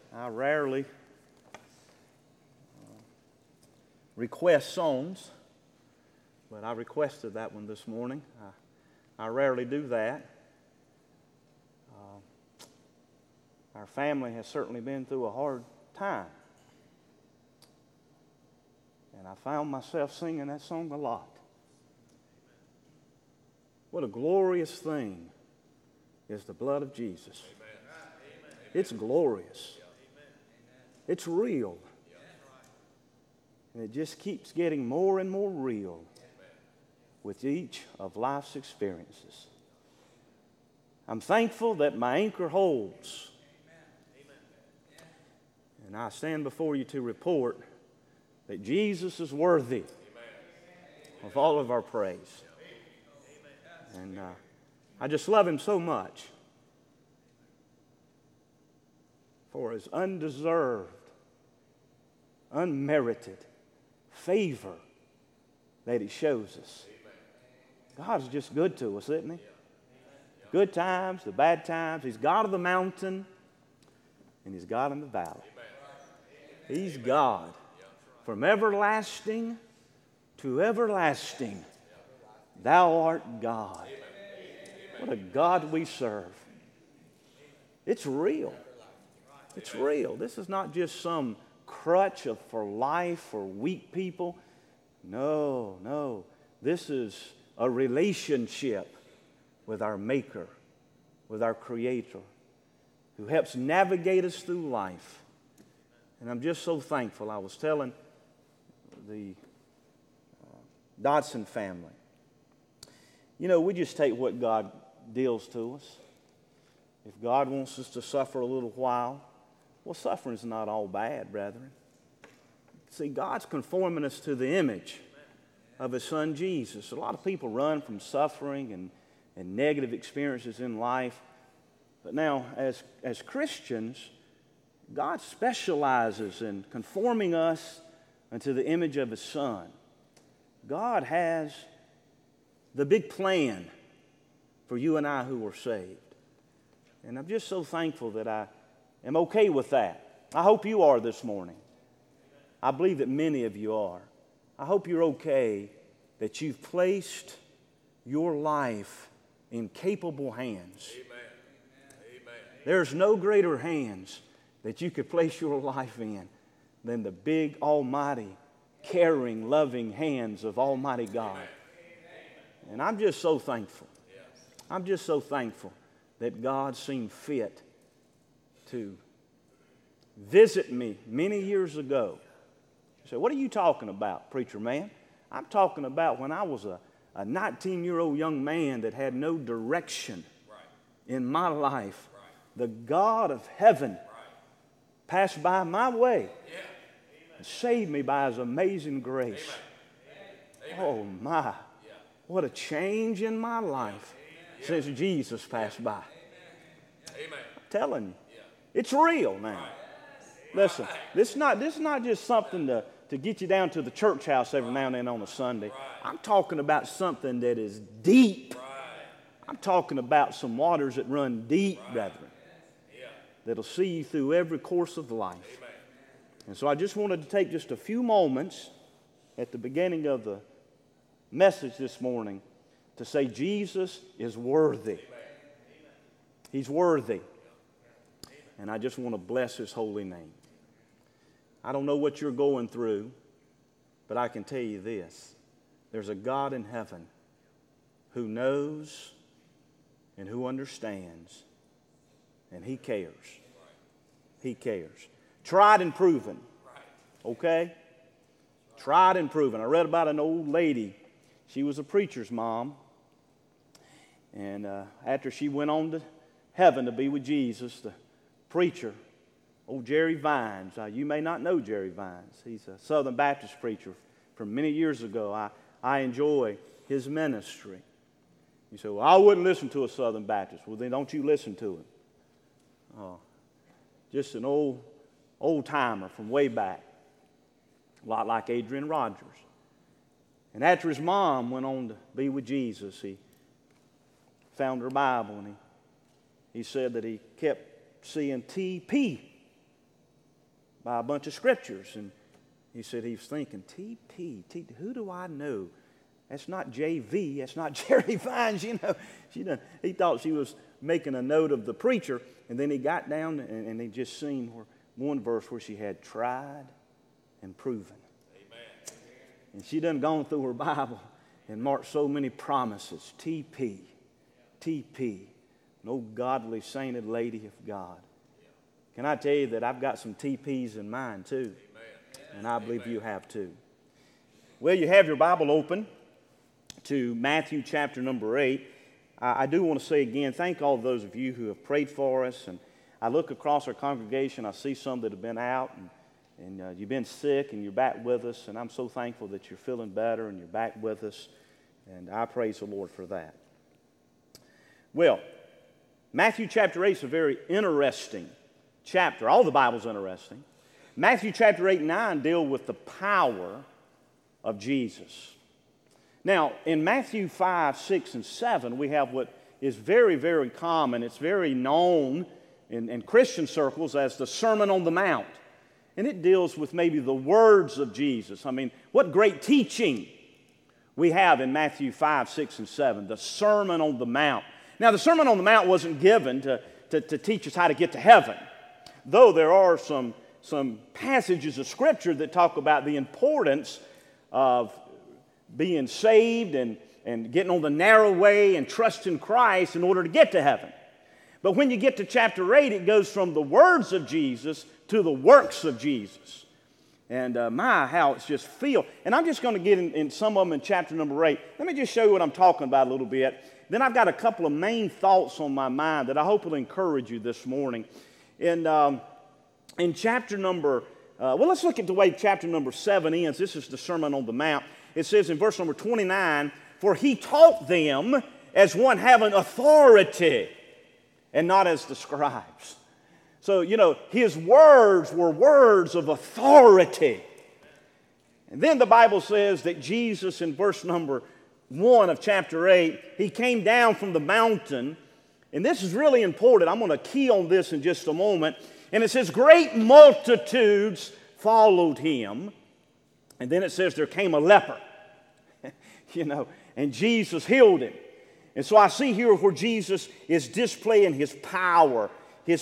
I rarely request songs, but I requested that one this morning. I rarely do that. Our family has certainly been through a hard time. And I found myself singing that song a lot. What a glorious thing is the blood of Jesus. It's glorious. It's real. And it just keeps getting more and more real with each of life's experiences. I'm thankful that my anchor holds. And I stand before you to report that Jesus is worthy of all of our praise. And I just love Him so much for His undeserved, unmerited favor that He shows us. God's just good to us, isn't He? Good times, the bad times. He's God of the mountain, and He's God in the valley. He's God from everlasting to everlasting. Thou art God. What a God we serve. It's real. It's real. This is not just some crutch for life for weak people. No. This is a relationship with our Maker, with our Creator, who helps navigate us through life. And I'm just so thankful. I was telling the Dodson family, we just take what God deals to us. If God wants us to suffer a little while, well, suffering's not all bad, brethren. See, God's conforming us to the image of His Son Jesus. A lot of people run from suffering and negative experiences in life. But now, as Christians, God specializes in conforming us unto the image of His Son. God has the big plan for you and I who are saved. And I'm just so thankful that I am okay with that. I hope you are this morning. I believe that many of you are. I hope you're okay that you've placed your life in capable hands. Amen. There's no greater hands that you could place your life in than the big, almighty, caring, loving hands of Almighty God. And I'm just so thankful. I'm just so thankful that God seemed fit to visit me many years ago. You say, what are you talking about, preacher man? I'm talking about when I was a 19-year-old young man that had no direction in my life. The God of heaven passed by my way and saved me by His amazing grace. Oh my, what a change in my life since Jesus passed by. I'm telling you, it's real now. Listen, this is not just something to get you down to the church house every now and then on a Sunday. I'm talking about something that is deep. I'm talking about some waters that run deep, brethren, that'll see you through every course of life. And so I just wanted to take just a few moments at the beginning of the message this morning to say Jesus is worthy. He's worthy. And I just want to bless His holy name. I don't know what you're going through, but I can tell you this. There's a God in heaven who knows and who understands, and He cares. He cares. Tried and proven. Okay? Tried and proven. I read about an old lady. She was a preacher's mom. And after she went on to heaven to be with Jesus, the preacher, old Jerry Vines. You may not know Jerry Vines. He's a Southern Baptist preacher from many years ago. I enjoy his ministry. You say, well, I wouldn't listen to a Southern Baptist. Well, then don't you listen to him. Just an old timer from way back. A lot like Adrian Rogers. And after his mom went on to be with Jesus, he found her Bible, and he said that he kept seeing TP by a bunch of scriptures. And he said he was thinking, TP, who do I know? That's not JV, that's not Jerry Vines, you know. He thought she was making a note of the preacher, and then he got down and he just seen one verse where she had tried and proven. Amen. And she done gone through her Bible and marked so many promises. TP, no godly sainted lady of God. Can I tell you that I've got some TPs in mine too? Amen. And I believe you have too. Well, you have your Bible open to Matthew chapter number 8. I do want to say again, thank all those of you who have prayed for us. And I look across our congregation, I see some that have been out and you've been sick and you're back with us. And I'm so thankful that you're feeling better and you're back with us. And I praise the Lord for that. Well, Matthew chapter 8 is a very interesting chapter. All the Bible's interesting. Matthew chapter 8 and 9 deal with the power of Jesus. Now, in Matthew 5, 6, and 7, we have what is very, very common. It's very known in Christian circles as the Sermon on the Mount. And it deals with maybe the words of Jesus. I mean, what great teaching we have in Matthew 5, 6, and 7, the Sermon on the Mount. Now, the Sermon on the Mount wasn't given to teach us how to get to heaven, though there are some passages of Scripture that talk about the importance of being saved and getting on the narrow way and trusting Christ in order to get to heaven. But when you get to chapter 8, it goes from the words of Jesus to the works of Jesus. And how it's just feel. And I'm just going to get in some of them in chapter number 8. Let me just show you what I'm talking about a little bit. Then I've got a couple of main thoughts on my mind that I hope will encourage you this morning. In chapter number, let's look at the way chapter number 7 ends. This is the Sermon on the Mount. It says in verse number 29, "For he taught them as one having authority, and not as the scribes." So, his words were words of authority. And then the Bible says that Jesus, in verse number 1 of chapter 8, he came down from the mountain. And this is really important. I'm going to key on this in just a moment. And it says, great multitudes followed him. And then it says there came a leper, and Jesus healed him. And so I see here where Jesus is displaying his power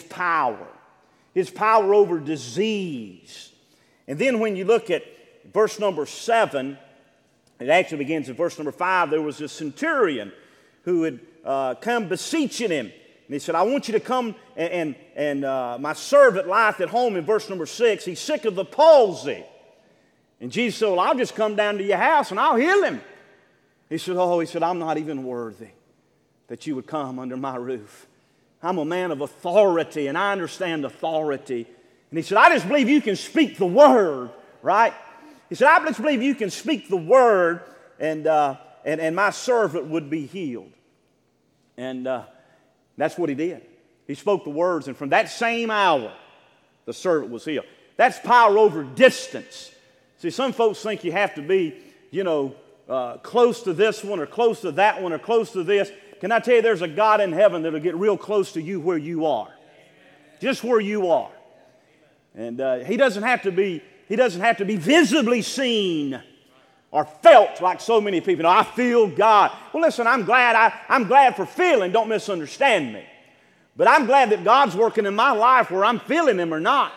over disease. And then when you look at verse number 7, it actually begins in verse number 5. There was a centurion who had come beseeching him. And he said, I want you to come and my servant lieth at home in verse number 6. He's sick of the palsy. And Jesus said, well, I'll just come down to your house and I'll heal him. He said, I'm not even worthy that you would come under my roof. I'm a man of authority and I understand authority. And he said, I just believe you can speak the word, right? He said, I just believe you can speak the word and my servant would be healed. And that's what he did. He spoke the words, and from that same hour, the servant was healed. That's power over distance. See, some folks think you have to be, close to this one or close to that one or close to this. Can I tell you, there's a God in heaven that'll get real close to you where you are. Just where you are. And he doesn't have to be visibly seen or felt like so many people. I feel God. Well, listen, I'm glad for feeling. Don't misunderstand me. But I'm glad that God's working in my life where I'm feeling Him or not.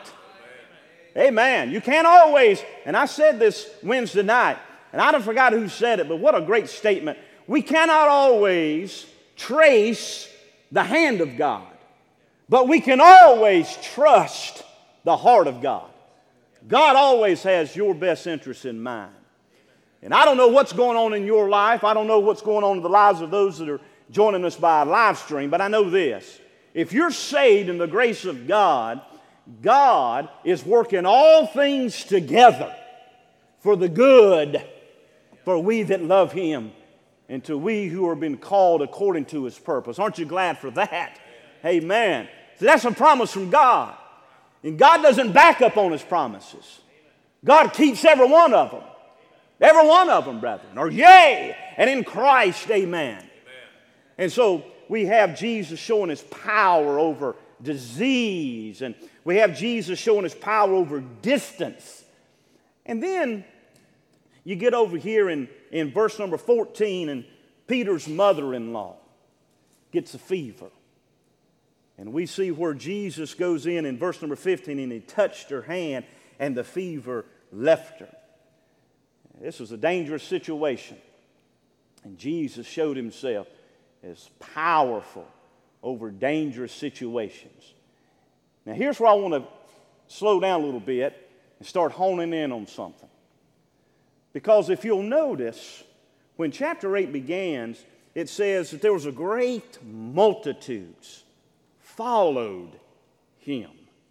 Amen. You can't always, and I said this Wednesday night, and I don't forgot who said it, but what a great statement. We cannot always trace the hand of God, but we can always trust the heart of God. God always has your best interest in mind. And I don't know what's going on in your life. I don't know what's going on in the lives of those that are joining us by live stream, but I know this. If you're saved in the grace of God, God is working all things together for the good for we that love Him and to we who are being called according to His purpose. Aren't you glad for that? Amen. So that's a promise from God. And God doesn't back up on His promises. God keeps every one of them. Every one of them, brethren, are yea, and in Christ, amen. And so we have Jesus showing His power over disease. And we have Jesus showing his power over distance. And then you get over here in verse number 14, and Peter's mother-in-law gets a fever. And we see where Jesus goes in verse number 15, and he touched her hand, and the fever left her. This was a dangerous situation. And Jesus showed himself as powerful over dangerous situations. Now here's where I want to slow down a little bit and start honing in on something. Because if you'll notice, when chapter 8 begins, it says that there was a great multitudes followed him.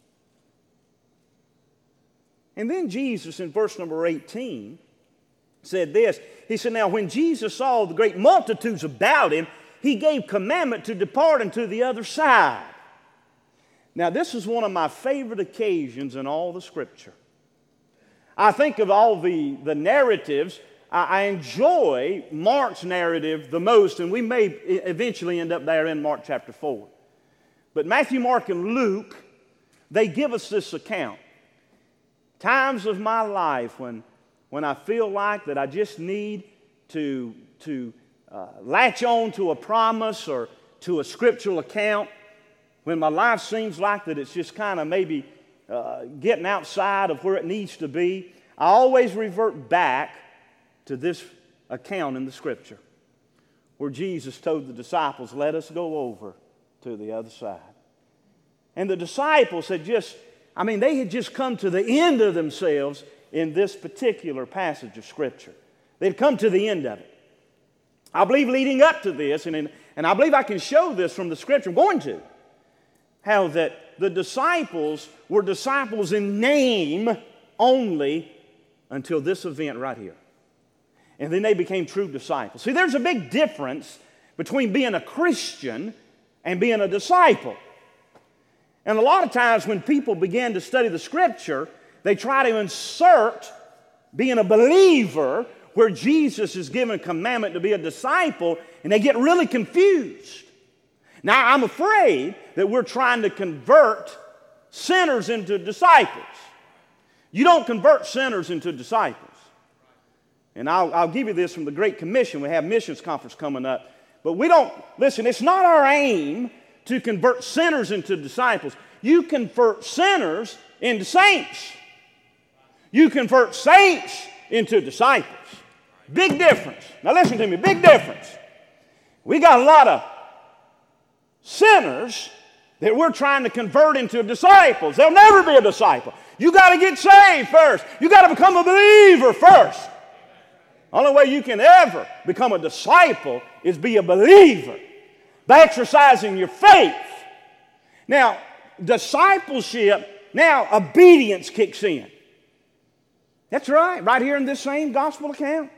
And then Jesus in verse number 18 said this. He said, now when Jesus saw the great multitudes about him, he gave commandment to depart unto the other side. Now this is one of my favorite occasions in all the Scripture. I think of all the narratives, I enjoy Mark's narrative the most, and we may eventually end up there in Mark chapter 4. But Matthew, Mark, and Luke, they give us this account. Times of my life when I feel like that I just need to latch on to a promise or to a scriptural account, when my life seems like that it's just kind of maybe getting outside of where it needs to be, I always revert back to this account in the Scripture where Jesus told the disciples, let us go over to the other side. And the disciples had they had just come to the end of themselves in this particular passage of Scripture. They'd come to the end of it. I believe leading up to this, and I believe I can show this from the Scripture, I'm going to, how that the disciples were disciples in name only until this event right here. And then they became true disciples. See, there's a big difference between being a Christian and being a disciple. And a lot of times when people begin to study the Scripture, they try to insert being a believer where Jesus is given a commandment to be a disciple, and they get really confused. Now, I'm afraid that we're trying to convert sinners into disciples. You don't convert sinners into disciples. And I'll give you this from the Great Commission. We have missions conference coming up. But listen, it's not our aim to convert sinners into disciples. You convert sinners into saints. You convert saints into disciples. Big difference. Now listen to me, big difference. We got a lot of sinners that we're trying to convert into disciples. They'll never be a disciple. You got to get saved first. You got to become a believer first. The only way you can ever become a disciple is be a believer by exercising your faith. Now, discipleship, now obedience kicks in. That's right here in this same gospel account.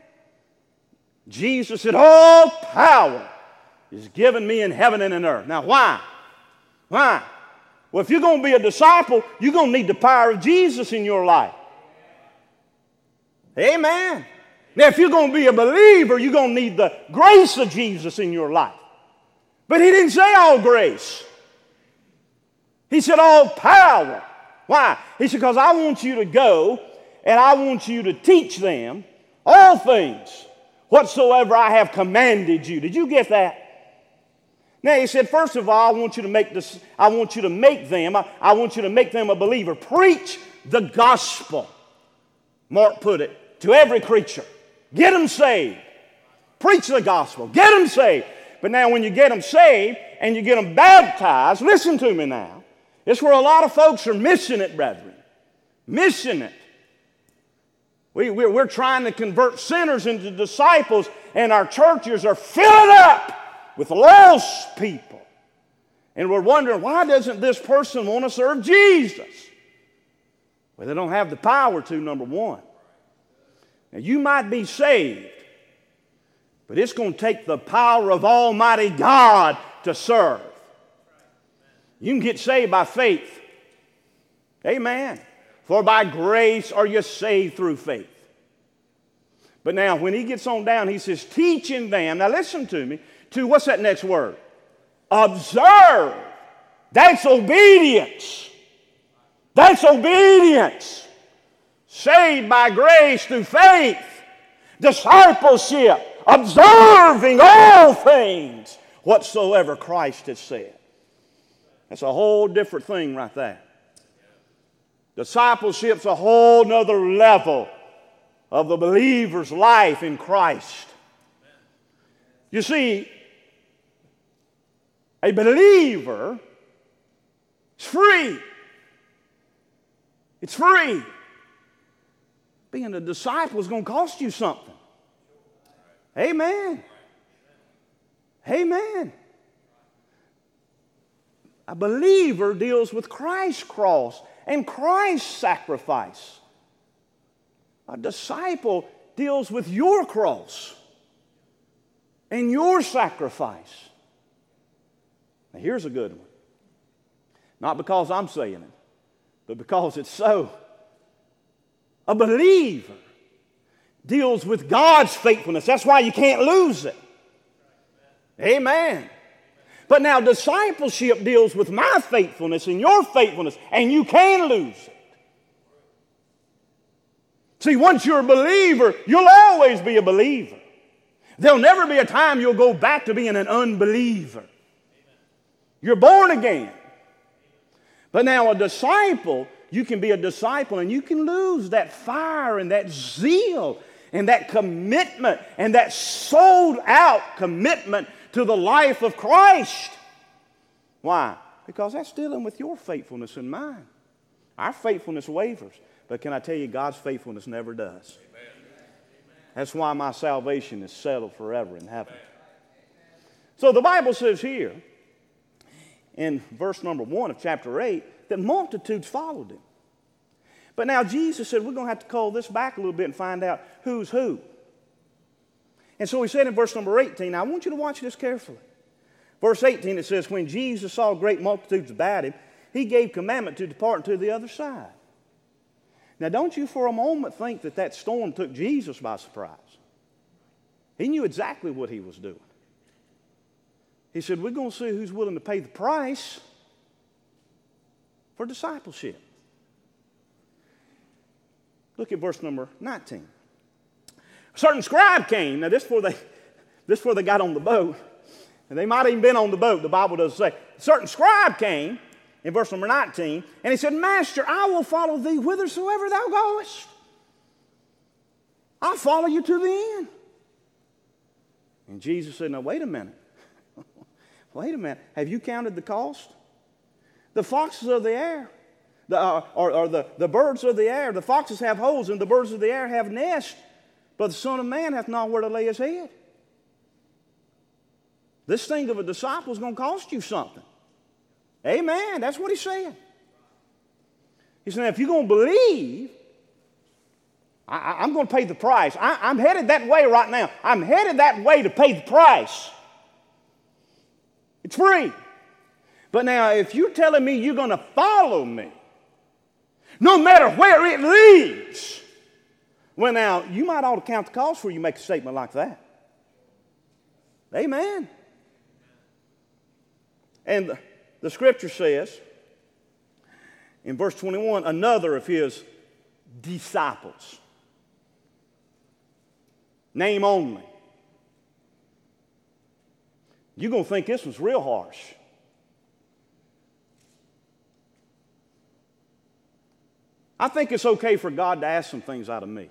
Jesus said, all power is given me in heaven and in earth. Now, why? Why? Well, if you're going to be a disciple, you're going to need the power of Jesus in your life. Amen. Now, if you're going to be a believer, you're going to need the grace of Jesus in your life. But he didn't say all grace. He said all power. Why? He said, because I want you to go and I want you to teach them all things whatsoever I have commanded you. Did you get that? Now he said, first of all, I want you to make them a believer. Preach the gospel. Mark put it, to every creature. Get them saved. Preach the gospel. Get them saved. But now when you get them saved and you get them baptized, listen to me now. It's where a lot of folks are missing it, brethren. Missing it. We're trying to convert sinners into disciples, and our churches are filling up with lost people. And we're wondering, why doesn't this person want to serve Jesus? Well, they don't have the power to, number one. Now, you might be saved, but it's going to take the power of Almighty God to serve. You can get saved by faith. Amen. For by grace are you saved through faith. But now, when he gets on down, he says, teaching them, now listen to me, to what's that next word? Observe That's obedience. That's obedience. Saved by grace through faith. Discipleship. Observing all things whatsoever Christ has said. That's a whole different thing right there. Discipleship's a whole nother level of the believer's life in Christ. You see, a believer is free. It's free. Being a disciple is going to cost you something. Amen. Amen. A believer deals with Christ's cross and Christ's sacrifice. A disciple deals with your cross and your sacrifice. Now here's a good one. Not because I'm saying it, but because it's so. A believer deals with God's faithfulness. That's why you can't lose it. Amen. But now discipleship deals with my faithfulness and your faithfulness, and you can lose it. See, once you're a believer, you'll always be a believer. There'll never be a time you'll go back to being an unbeliever. You're born again. But now a disciple, you can be a disciple and you can lose that fire and that zeal and that commitment and that sold out commitment to the life of Christ. Why? Because that's dealing with your faithfulness and mine. Our faithfulness wavers. But can I tell you, God's faithfulness never does. Amen. That's why my salvation is settled forever in heaven. So the Bible says here, in verse number 1 of chapter 8, that multitudes followed him. But now Jesus said, we're going to have to call this back a little bit and find out who's who. And so he said in verse number 18, now I want you to watch this carefully. Verse 18, it says, when Jesus saw great multitudes about him, he gave commandment to depart to the other side. Now don't you for a moment think that that storm took Jesus by surprise. He knew exactly what he was doing. He said, we're going to see who's willing to pay the price for discipleship. Look at verse number 19. A certain scribe came. Now this before they got on the boat. And they might have even been on the boat. The Bible doesn't say. A certain scribe came in verse number 19. And he said, Master, I will follow thee whithersoever thou goest. I'll follow you to the end. And Jesus said, now wait a minute. Wait a minute. Have you counted the cost? The foxes of the air. The birds of the air. The foxes have holes and the birds of the air have nests. But the Son of Man hath not where to lay his head. This thing of a disciple is going to cost you something. Amen. That's what he's saying. He said, if you're going to believe, I'm going to pay the price. I'm headed that way right now. I'm headed that way to pay the price. It's free. But now, if you're telling me you're going to follow me, no matter where it leads, well, now, you might ought to count the cost before you make a statement like that. Amen. And the scripture says, in verse 21, another of his disciples. Name only. You're going to think this was real harsh. I think it's okay for God to ask some things out of me.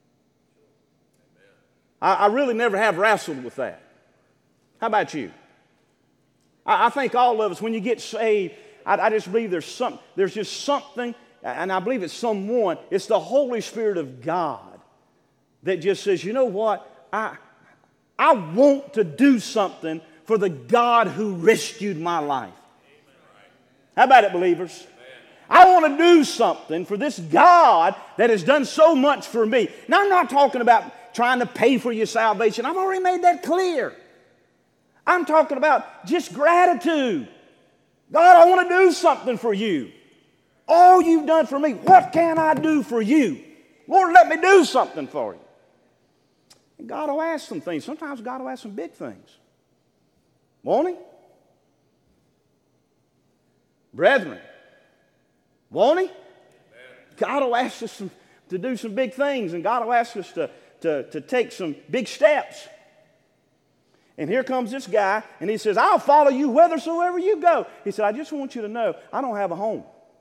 I really never have wrestled with that. How about you? I think all of us, when you get saved, I just believe there's just something, and I believe it's someone, it's the Holy Spirit of God that just says, you know what, I want to do something for the God who rescued my life. How about it, believers? I want to do something for this God that has done so much for me. Now, I'm not talking about trying to pay for your salvation. I've already made that clear. I'm talking about just gratitude. God, I want to do something for you. All you've done for me, what can I do for you? Lord, let me do something for you. And God will ask some things. Sometimes God will ask some big things. Won't he? Brethren, won't He? God will ask us to do some big things, and God will ask us to take some big steps. And here comes this guy, and he says, I'll follow you whithersoever you go. He said, I just want you to know, I don't have a home.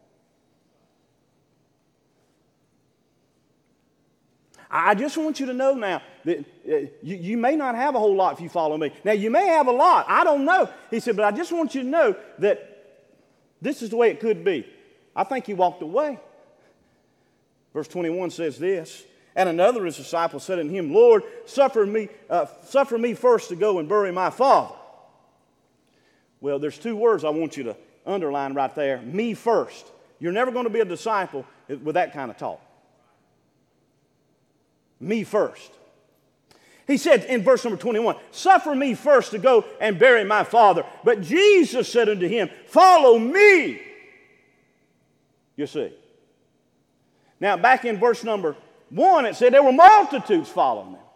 I just want you to know now that you may not have a whole lot if you follow me. Now, you may have a lot. I don't know. He said, but I just want you to know that this is the way it could be. I think he walked away. Verse 21 says this, and another of his disciples said unto him, Lord, suffer me first to go and bury my father. Well, there's two words I want you to underline right there. Me first. You're never going to be a disciple with that kind of talk. Me first. He said in verse number 21, suffer me first to go and bury my father. But Jesus said unto him, follow me. You see. Now, back in verse number 1, it said there were multitudes following them.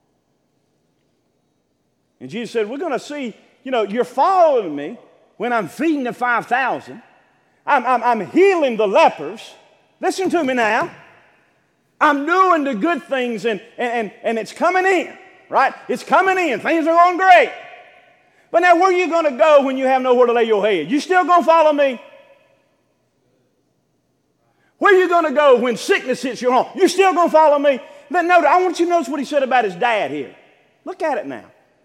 And Jesus said, we're going to see, you're following me when I'm feeding the 5,000. I'm healing the lepers. Listen to me now. I'm doing the good things, and it's coming in, right? It's coming in. Things are going great. But now, where are you going to go when you have nowhere to lay your head? You still going to follow me? Where are you going to go when sickness hits your home? You still going to follow me? Then notice, I want you to notice what he said about his dad here. Look at it now.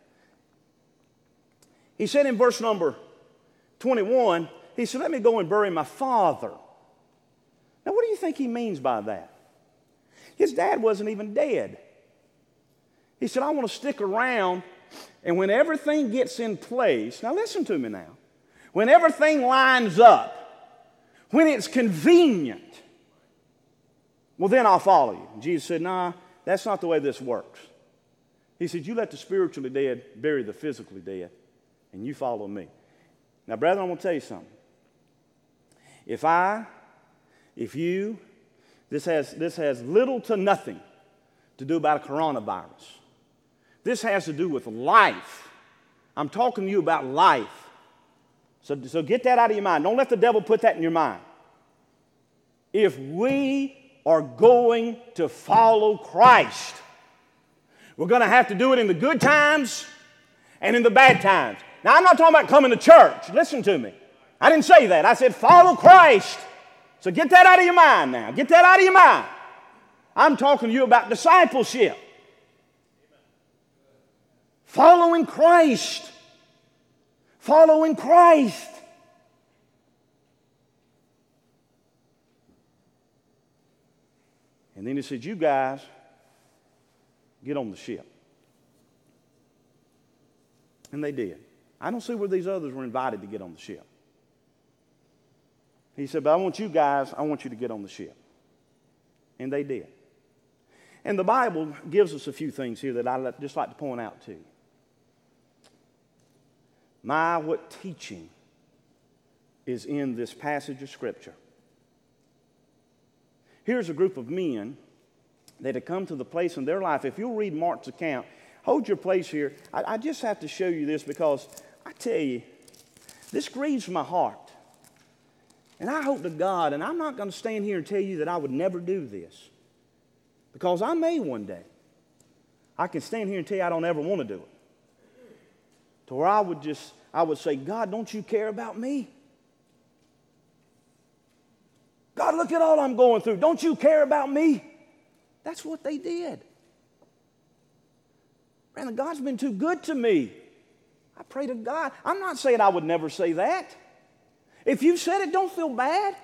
He said in verse number 21, he said, let me go and bury my father. Now, what do you think he means by that? His dad wasn't even dead. He said, I want to stick around, and when everything gets in place, now listen to me now, when everything lines up, when it's convenient, well, then I'll follow you. And Jesus said, nah, that's not the way this works. He said, you let the spiritually dead bury the physically dead, and you follow me. Now, brethren, I'm going to tell you something. This has little to nothing to do about a coronavirus. This has to do with life. I'm talking to you about life. So get that out of your mind. Don't let the devil put that in your mind. If we are going to follow Christ, we're going to have to do it in the good times and in the bad times. Now, I'm not talking about coming to church. Listen to me. I didn't say that. I said follow Christ. So get that out of your mind now. Get that out of your mind. I'm talking to you about discipleship. Following Christ. Following Christ. And then he said, you guys, get on the ship. And they did. I don't see where these others were invited to get on the ship. He said, but I want you to get on the ship. And they did. And the Bible gives us a few things here that I'd just like to point out to you. What teaching is in this passage of Scripture. Here's a group of men that had come to the place in their life. If you'll read Mark's account, hold your place here. I just have to show you this because I tell you, this grieves my heart. And I hope to God, and I'm not going to stand here and tell you that I would never do this, because I may one day. I can stand here and tell you I don't ever want to do it. To where I would say, God, don't you care about me? God, look at all I'm going through. Don't you care about me? That's what they did. Man, God's been too good to me. I pray to God. I'm not saying I would never say that. If you've said it, don't feel bad.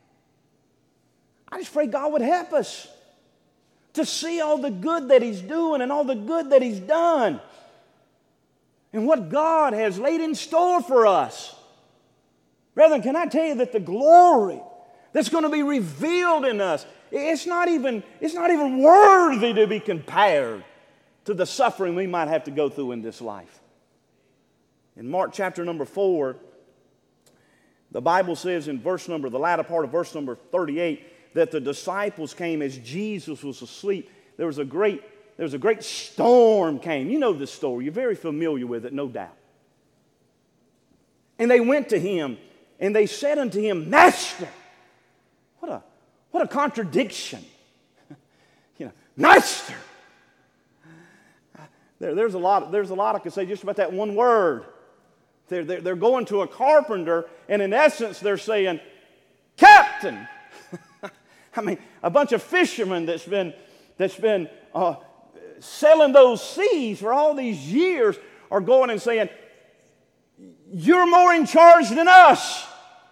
I just pray God would help us to see all the good that He's doing and all the good that He's done and what God has laid in store for us. Brethren, can I tell you that the glory that's going to be revealed in us, it's not even worthy to be compared to the suffering we might have to go through in this life. In Mark chapter number 4, the Bible says in the latter part of verse number 38, that the disciples came as Jesus was asleep. There was a great storm came. You know this story. You're very familiar with it, no doubt. And they went to him And they said unto him, Master. What a contradiction. Master. There's a lot I could say just about that one word. They're going to a carpenter, and in essence they're saying, Captain. I mean, a bunch of fishermen that's been selling those seas for all these years are going and saying, you're more in charge than us.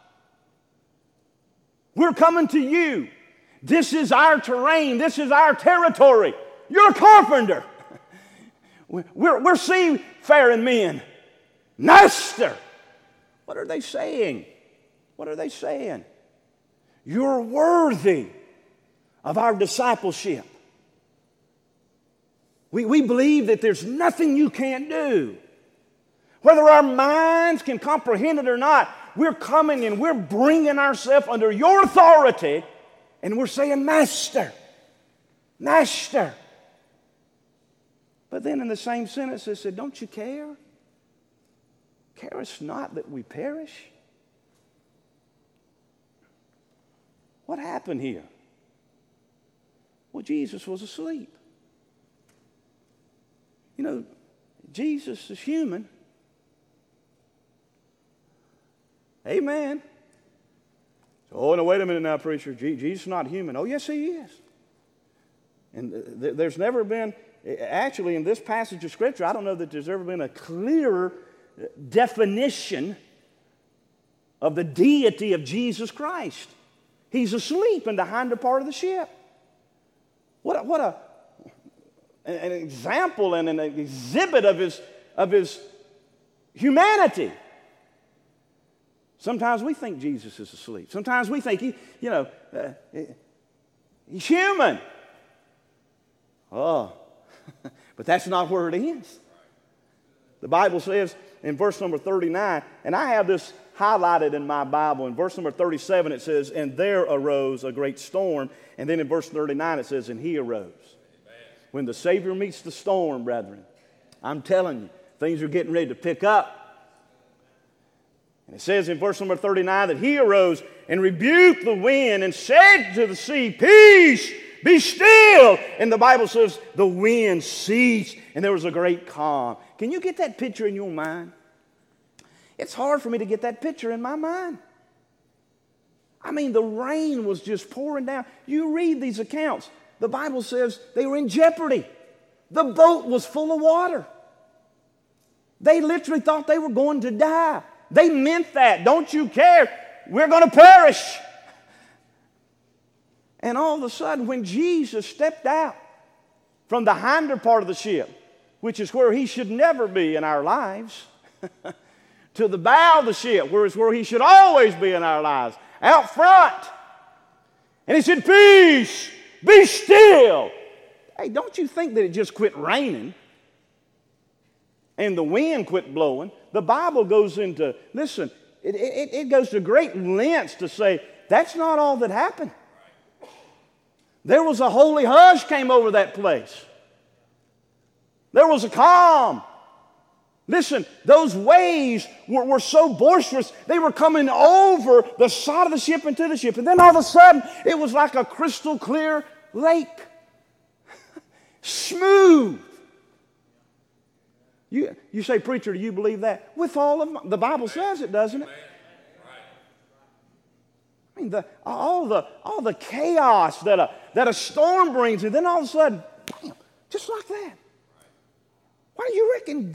We're coming to you. This is our terrain. This is our territory. You're a carpenter. We're seafaring men. Master. What are they saying? What are they saying? You're worthy of our discipleship. We believe that there's nothing you can't do. Whether our minds can comprehend it or not, we're coming and we're bringing ourselves under your authority, and we're saying, Master, Master. But then in the same sentence they said, don't you care? Carest not that we perish? What happened here? Well, Jesus was asleep. Jesus is human. Amen. Oh, no, wait a minute now, preacher. Jesus is not human. Oh, yes, he is. And there's never been, actually, in this passage of Scripture, I don't know that there's ever been a clearer definition of the deity of Jesus Christ. He's asleep in the hinder part of the ship. What an example and an exhibit of his humanity. Sometimes we think Jesus is asleep. Sometimes we think he's human. Oh, but that's not where it ends. The Bible says in verse number 39, and I have this highlighted in my Bible. In verse number 37 it says, and there arose a great storm. And then in verse 39 it says, and he arose. Amen. When the Savior meets the storm, brethren, I'm telling you, things are getting ready to pick up. And it says in verse number 39 that he arose and rebuked the wind and said to the sea, peace, be still. And the Bible says the wind ceased and there was a great calm. Can you get that picture in your mind? It's hard for me to get that picture in my mind. I mean, the rain was just pouring down. You read these accounts. The Bible says they were in jeopardy. The boat was full of water. They literally thought they were going to die. They meant that. Don't you care? We're going to perish. And all of a sudden, when Jesus stepped out from the hinder part of the ship, which is where he should never be in our lives, to the bow of the ship, where he should always be in our lives, out front. And he said, peace, be still. Hey, don't you think that it just quit raining and the wind quit blowing? The Bible goes into, listen, it goes to great lengths to say that's not all that happened. There was a holy hush came over that place. There was a calm. Listen, those waves were so boisterous, they were coming over the side of the ship into the ship. And then all of a sudden, it was like a crystal clear lake. Smooth. You say, preacher, do you believe that? With all of the Bible says it, doesn't it? I mean, all the chaos that a storm brings, and then all of a sudden, bam, just like that. Why do you reckon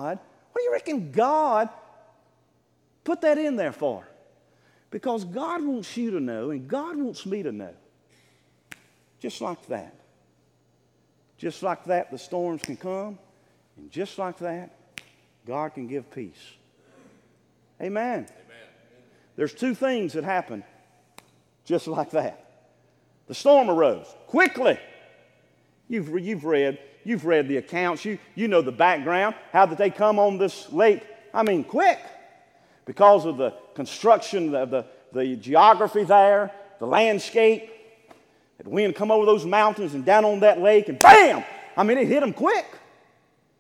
God put that in there for? Because God wants you to know, and God wants me to know. Just like that. Just like that, the storms can come. And just like that, God can give peace. Amen. Amen. There's two things that happened just like that. The storm arose quickly. You've read the accounts. You know the background. How did they come on this lake? I mean, quick. Because of the construction, the geography there, the landscape. The wind come over those mountains and down on that lake, and bam! I mean, it hit them quick.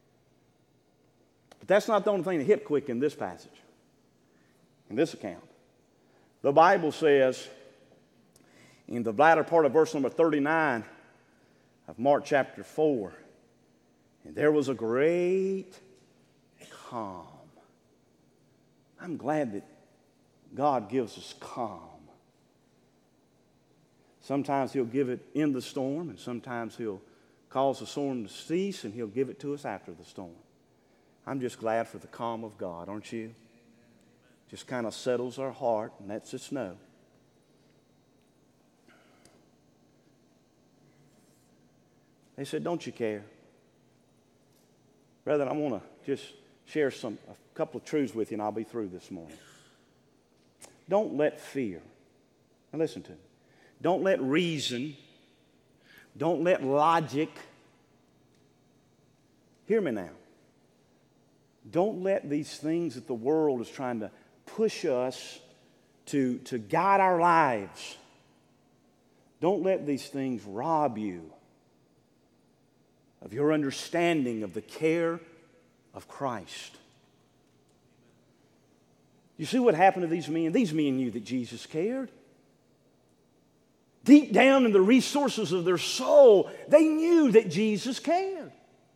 But that's not the only thing that hit quick in this passage, in this account. The Bible says in the latter part of verse number 39 of Mark chapter 4, and there was a great calm. I'm glad that God gives us calm. Sometimes He'll give it in the storm, and sometimes He'll cause the storm to cease, and He'll give it to us after the storm. I'm just glad for the calm of God, aren't you? Just kind of settles our heart and lets us know. They said, don't you care? Brethren, I want to just share a couple of truths with you, and I'll be through this morning. Don't let fear, now listen to me, don't let reason, don't let logic, hear me now, don't let these things that the world is trying to push us to guide our lives. Don't let these things rob you of your understanding of the care of Christ. You see what happened to these men? These men knew that Jesus cared. Deep down in the resources of their soul, they knew that Jesus cared.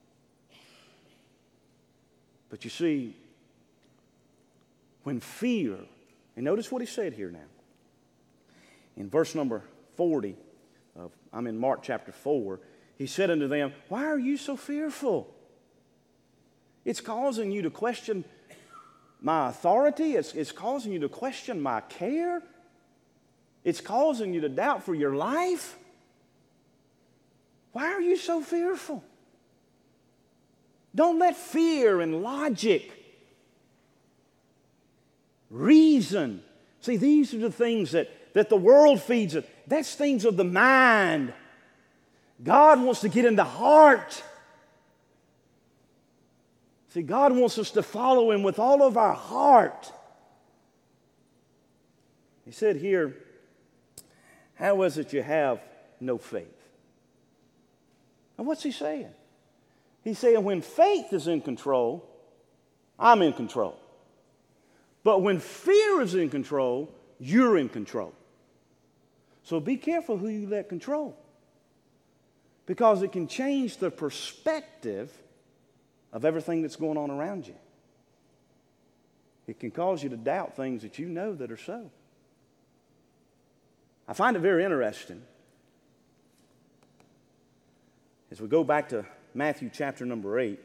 But you see, when fear, and notice what he said here now. In verse number 40, I'm in Mark chapter 4, he said unto them, why are you so fearful? It's causing you to question my authority. It's causing you to question my care. It's causing you to doubt for your life. Why are you so fearful? Don't let fear and logic, reason. See, these are the things that the world feeds us. That's things of the mind. God wants to get in the heart. See, God wants us to follow Him with all of our heart. He said here, how is it you have no faith? And what's He saying? He's saying when faith is in control, I'm in control. But when fear is in control, you're in control. So be careful who you let control, because it can change the perspective of everything that's going on around you. It can cause you to doubt things that you know that are so. I find it very interesting as we go back to Matthew chapter number 8,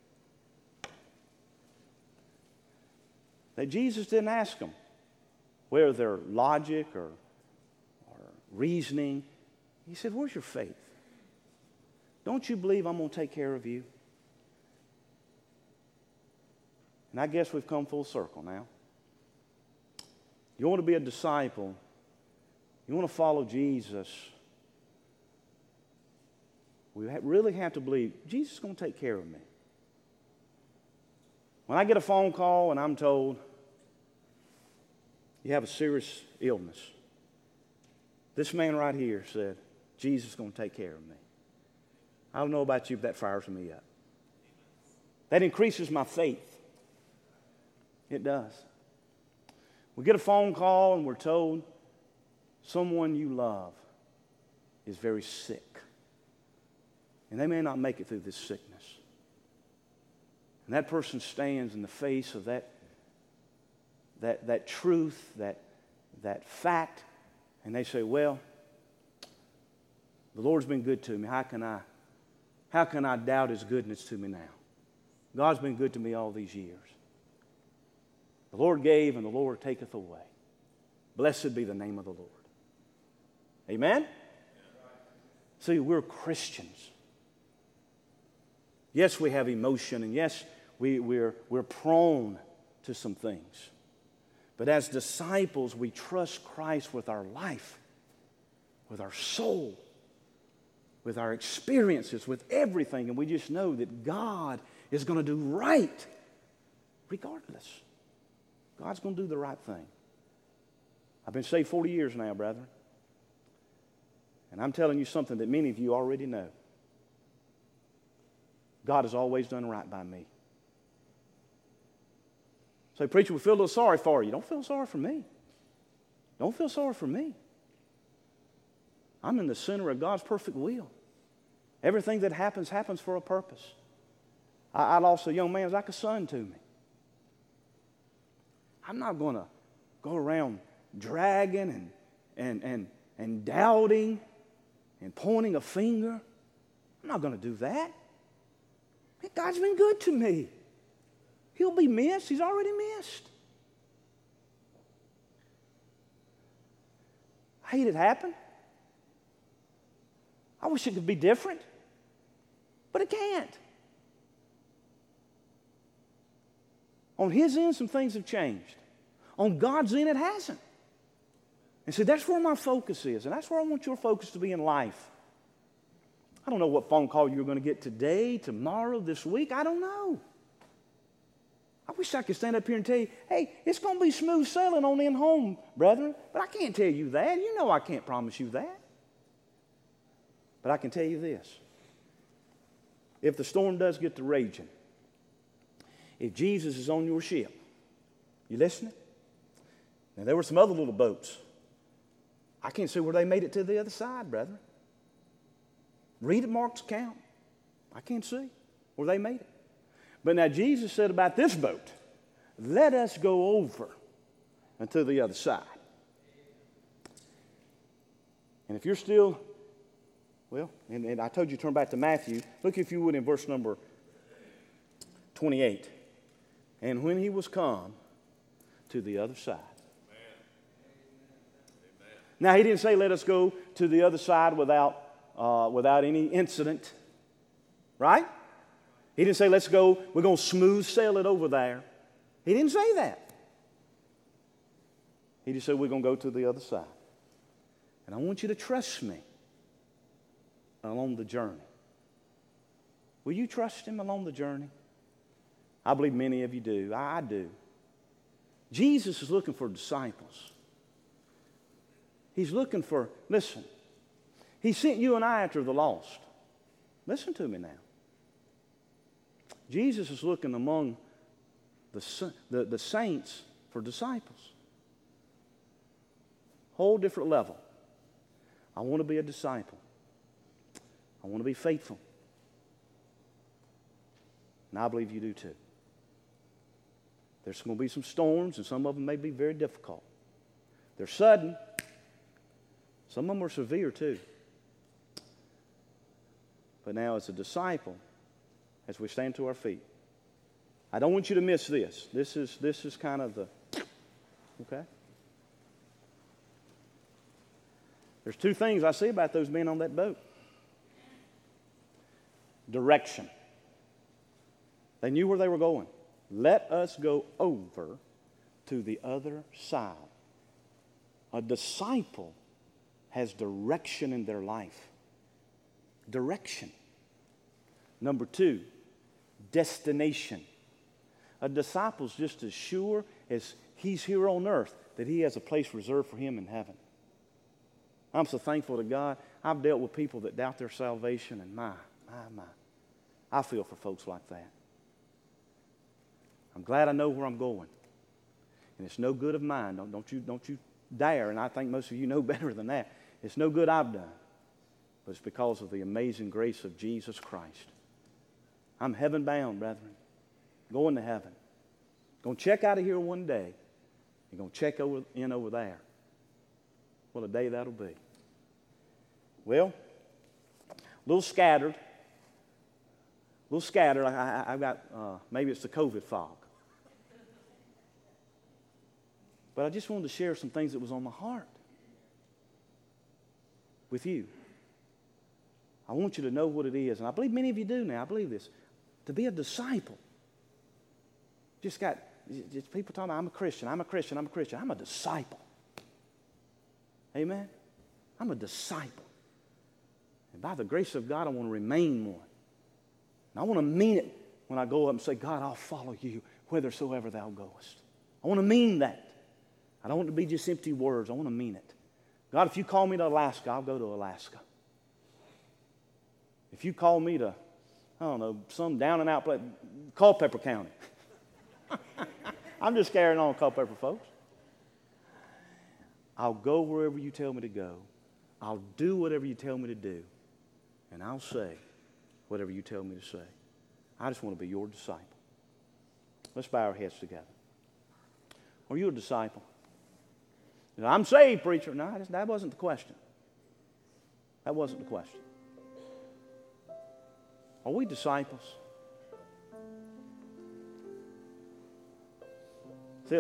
that Jesus didn't ask them whether their logic or reasoning. He said, where's your faith? Don't you believe I'm going to take care of you? And I guess we've come full circle now. You want to be a disciple, you want to follow Jesus, we really have to believe Jesus is going to take care of me. When I get a phone call and I'm told you have a serious illness, this man right here said, Jesus is going to take care of me. I don't know about you, but that fires me up. That increases my faith. It does. We get a phone call and we're told someone you love is very sick. And they may not make it through this sickness. And that person stands in the face of that truth, that fact, and they say, well, the Lord's been good to me. How can I doubt His goodness to me now? God's been good to me all these years. The Lord gave and the Lord taketh away. Blessed be the name of the Lord. Amen? See, we're Christians. Yes, we have emotion, and yes, we're prone to some things. But as disciples, we trust Christ with our life, with our soul, with our experiences, with everything. And we just know that God is going to do right regardless. God's going to do the right thing. I've been saved 40 years now, brethren. And I'm telling you something that many of you already know. God has always done right by me. Say, preacher, we feel a little sorry for you. Don't feel sorry for me. Don't feel sorry for me. I'm in the center of God's perfect will. Everything that happens, happens for a purpose. I lost a young man who was like a son to me. I'm not going to go around dragging and doubting and pointing a finger. I'm not going to do that. God's been good to me. He'll be missed. He's already missed. I hate it happen. I wish it could be different, but it can't. On his end, some things have changed. On God's end, it hasn't. And see, that's where my focus is, and that's where I want your focus to be in life. I don't know what phone call you're going to get today, tomorrow, this week. I don't know. I wish I could stand up here and tell you, hey, it's going to be smooth sailing on in home, brethren. But I can't tell you that. You know I can't promise you that. But I can tell you this. If the storm does get to raging, if Jesus is on your ship, you listening? Now, there were some other little boats. I can't see where they made it to the other side, brethren. Read Mark's account. I can't see where they made it. But now Jesus said about this boat, let us go over unto the other side. And if you're still, well, and I told you to turn back to Matthew. Look, if you would, in verse number 28. And when he was come to the other side. Amen. Now, he didn't say let us go to the other side without any incident. Right? He didn't say, let's go, we're going to smooth sail it over there. He didn't say that. He just said, we're going to go to the other side. And I want you to trust me along the journey. Will you trust him along the journey? I believe many of you do. I do. Jesus is looking for disciples. He's looking for, listen, he sent you and I after the lost. Listen to me now. Jesus is looking among the saints for disciples. Whole different level. I want to be a disciple. I want to be faithful. And I believe you do too. There's going to be some storms, and some of them may be very difficult. They're sudden. Some of them are severe too. But now as a disciple, as we stand to our feet, I don't want you to miss this. This is kind of the, okay? There's two things I see about those men on that boat. Direction. They knew where they were going. Let us go over to the other side. A disciple has direction in their life. Direction. Number two, destination. A disciple's just as sure as he's here on earth that he has a place reserved for him in heaven. I'm so thankful to God. I've dealt with people that doubt their salvation, and my. I feel for folks like that. I'm glad I know where I'm going. And it's no good of mine. Don't you dare, and I think most of you know better than that. It's no good I've done. But it's because of the amazing grace of Jesus Christ. I'm heaven bound, brethren. Going to heaven. Going to check out of here one day. You're going to check in over there. What a day that'll be. Well, a little scattered. I've got, maybe it's the COVID fog. But I just wanted to share some things that was on my heart with you. I want you to know what it is. And I believe many of you do now. I believe this. To be a disciple. Just people talking about, I'm a Christian. I'm a disciple. Amen? I'm a disciple. And by the grace of God, I want to remain one. And I want to mean it when I go up and say, God, I'll follow you whithersoever thou goest. I want to mean that. I don't want it to be just empty words. I want to mean it. God, if you call me to Alaska, I'll go to Alaska. If you call me to, I don't know, some down and out place, Culpeper County. I'm just carrying on, Culpeper folks. I'll go wherever you tell me to go. I'll do whatever you tell me to do. And I'll say whatever you tell me to say. I just want to be your disciple. Let's bow our heads together. Are you a disciple? I'm saved, preacher. No, that wasn't the question. That wasn't the question. Are we disciples?